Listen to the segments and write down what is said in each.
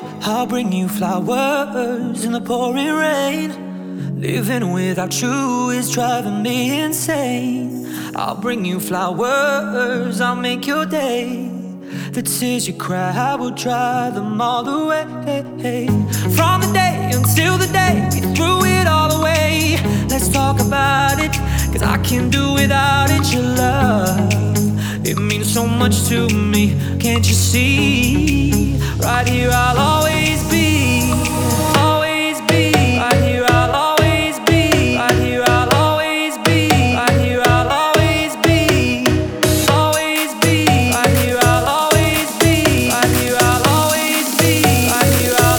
I'll bring you flowers in the pouring rain. Living without you is driving me insane. I'll bring you flowers, I'll make your day. The tears you cry, I will dry them all away. From the day until the day we threw it all away. Let's talk about it, 'cause I can't do without it. Your love, it means so much to me, can't you see? Right here I'll always be, always be. Right here I'll always be, right here I'll always be, right here I'll always be, always be. Right here I'll always be, right here I'll always be, right here I'll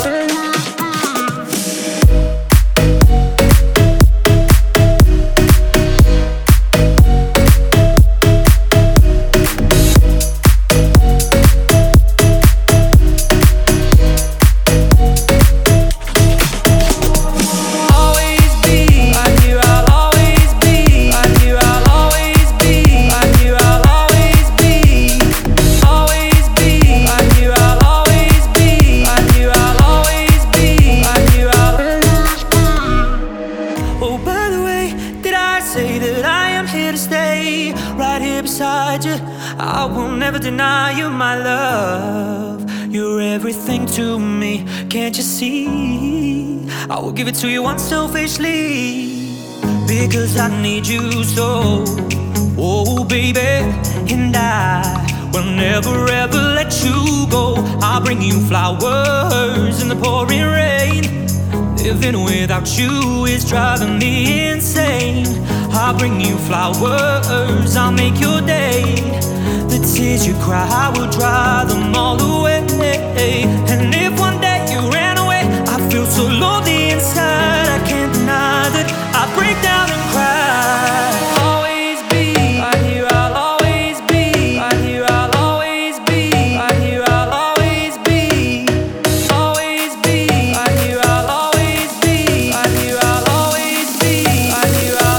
say that I am here to stay, right here beside you. I will never deny you my love. You're everything to me, can't you see? I will give it to you unselfishly, because I need you so. Oh baby, and I will never ever let you go. I'll bring you flowers in the pouring rain. Living without you is driving me insane. I'll bring you flowers, I'll make your day. The tears you cry, I will dry them all away. And if one day you ran away, I feel so lonely inside, I can't deny that I break down and cry. Always be, right here I'll always be, right here I'll always be, right here I'll always be, always be. Right here I'll always be, right here I'll always be, right here I'll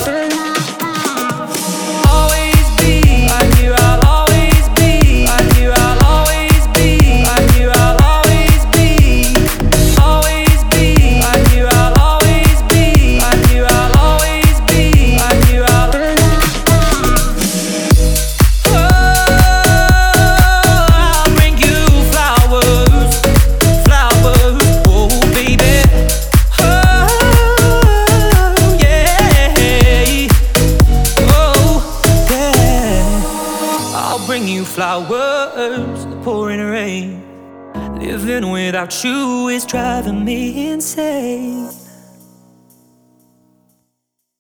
always be, right here I'll always be, right here I'll always be, right here I'll always be, always be. Right here I'll always be, right here I'll always be, right here I'll I'll bring you flowers, flowers, oh baby. Oh yeah, oh yeah. I'll bring you flowers in the pouring rain. Living without you is driving me insane.